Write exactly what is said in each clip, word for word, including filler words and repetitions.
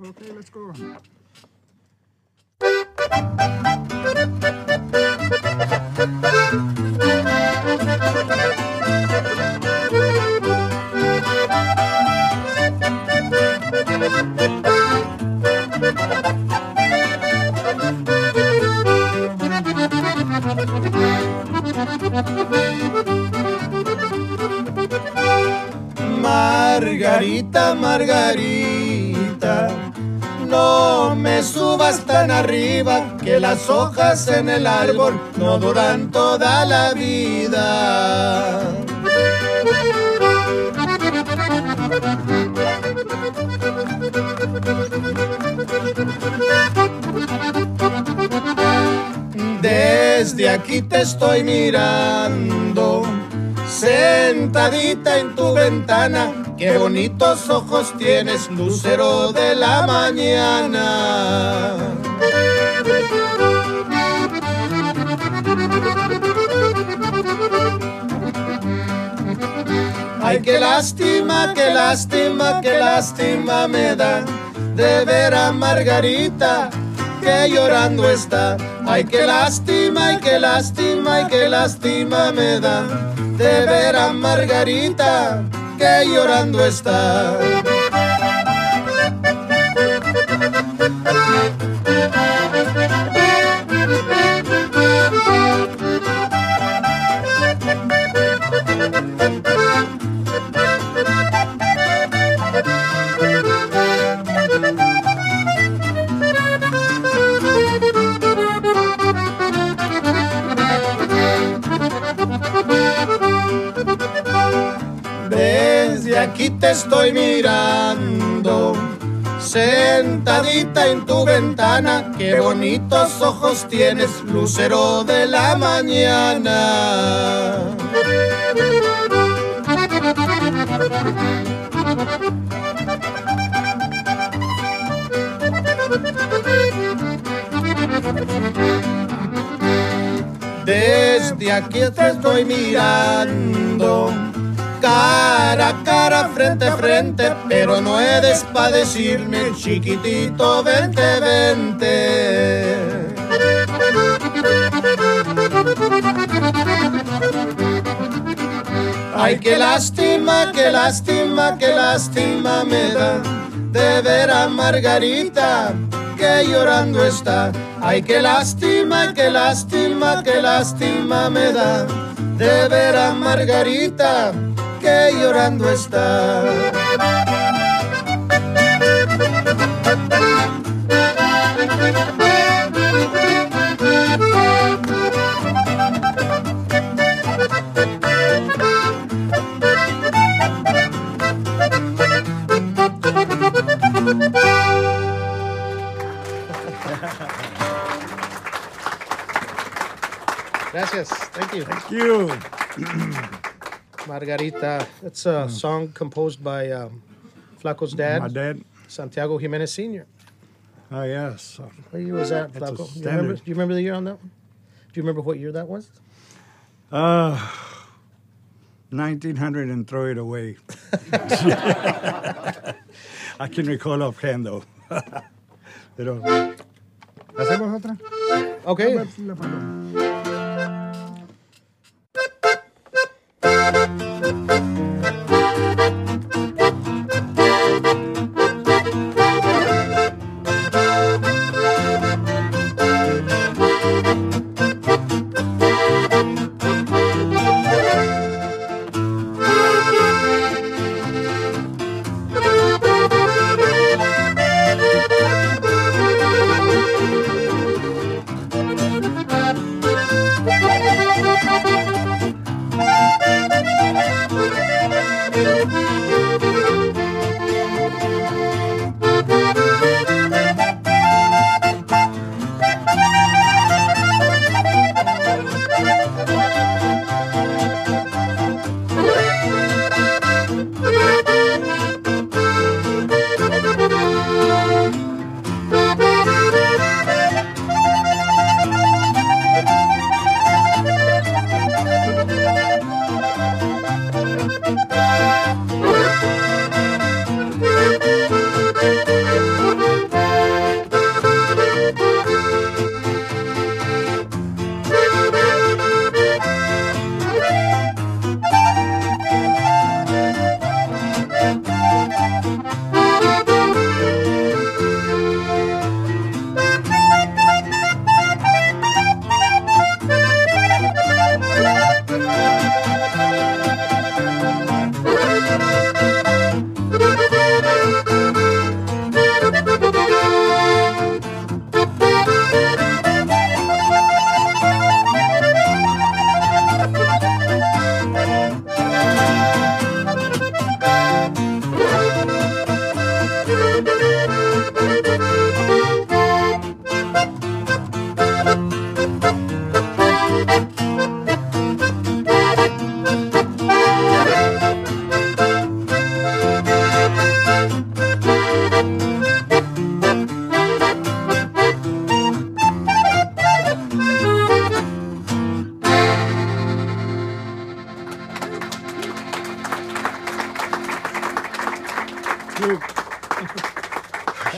Okay, let's go. Margarita, Margarita, no me subas tan arriba, que las hojas en el árbol no duran toda la vida. Desde aquí te estoy mirando, sentadita en tu ventana, qué bonitos ojos tienes, lucero de la mañana. Ay, qué lástima, qué lástima, qué lástima me da de ver a Margarita que llorando está. Ay, qué lástima, ay, qué lástima, ay, qué lástima me da de ver a Margarita que llorando está. Desde aquí te estoy mirando, sentadita en tu ventana, qué bonitos ojos tienes, lucero de la mañana. Desde aquí te estoy mirando, cara a cara, frente a frente, pero no eres pa' decirme, chiquitito, vente, vente. Ay, qué lástima, qué lástima, qué lástima me da de ver a Margarita que llorando está. Ay, qué lástima, qué lástima, qué lástima me da de ver a Margarita que llorando está. Gracias. Thank you. Thank you. Margarita. That's a song composed by um, Flaco's dad, My dad. Santiago Jimenez Senior Oh, yes. What year was that, That's a Flaco? You remember, standard. do you remember the year on that one? Do you remember what year that was? Uh, nineteen hundred and throw it away. I can recall offhand, though. Pero, ¿hacemos otra? Okay. A ver, la paloma.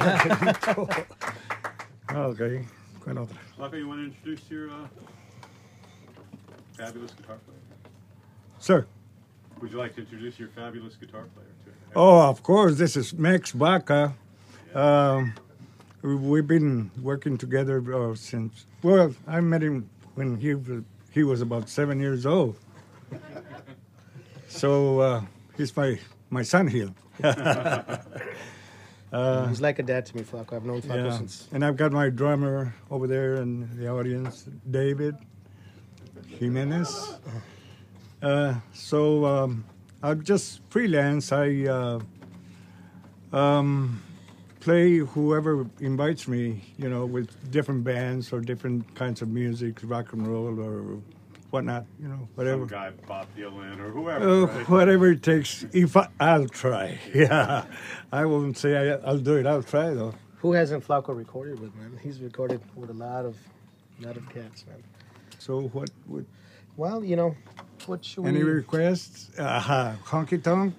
Ok, ¿cuál otra? Flaco, you want to introduce your uh, fabulous guitar player? Sir. Would you like to introduce your fabulous guitar player to it? Oh, of course, this is Max Baca. Um, we've been working together uh, since, well, I met him when he was, he was about seven years old. So uh, he's my, my son here. Uh, He's like a dad to me, Flaco. I've known Flaco yeah. since. And I've got my drummer over there in the audience, David Jimenez. Uh, so um, I'm just freelance. I uh, um, play whoever invites me, you know, with different bands or different kinds of music, rock and roll or whatnot, you know, whatever. Some guy, Bob Dylan or whoever. Uh, right? Whatever it takes. If I, I'll try. Yeah, I won't say I, I'll do it. I'll try though. Who hasn't Flaco recorded with, man? He's recorded with a lot of, lot of cats, man. So what would Well, you know, what should any we? requests? Uh, honky tonk.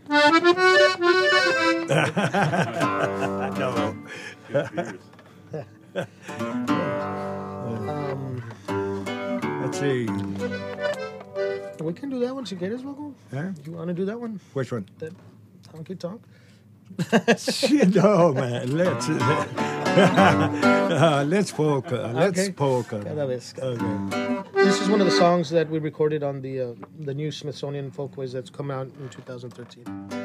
No. Good beers. Um, Let's see. we can do that one. Should get us, Flaco? Huh? You want to do that one? Which one? That honky tonk. Shit, no, man. Let's uh, let's polka. Let's Okay. polka. Cada vez. Okay. This is one of the songs that we recorded on the uh, the new Smithsonian Folkways that's come out in two thousand thirteen.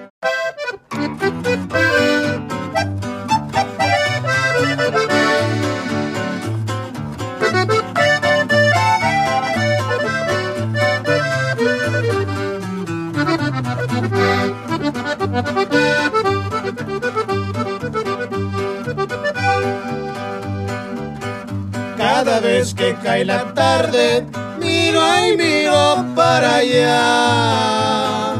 Cada vez que cae la tarde, miro y miro para allá.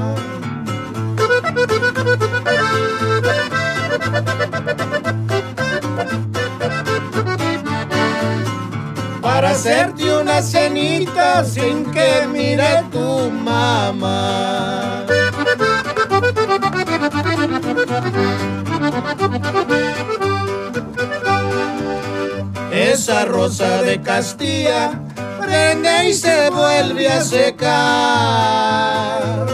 Para hacerte una cenita sin que mire tu mamá. Esa rosa de Castilla prende y se vuelve a secar.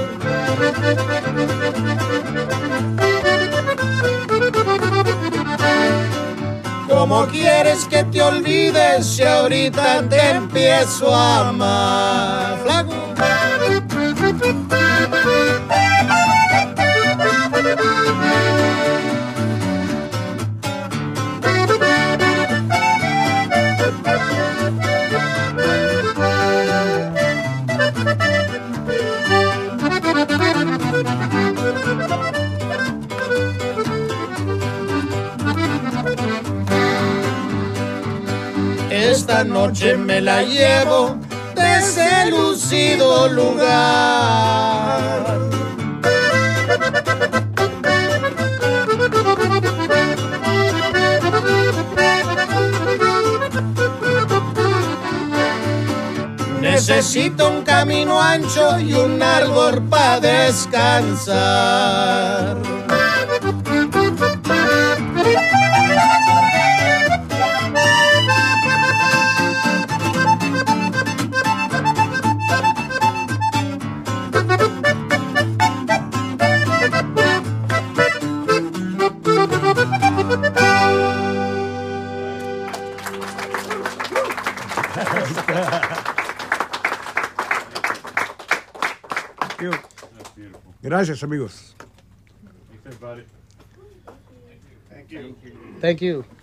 ¿Cómo quieres que te olvides si ahorita te empiezo a amar? Flaco. Esta noche me la llevo de ese lucido lugar. Necesito un camino ancho y un árbol para descansar. Thank you. That's beautiful. Gracias, amigos. Thanks, everybody. Thank you.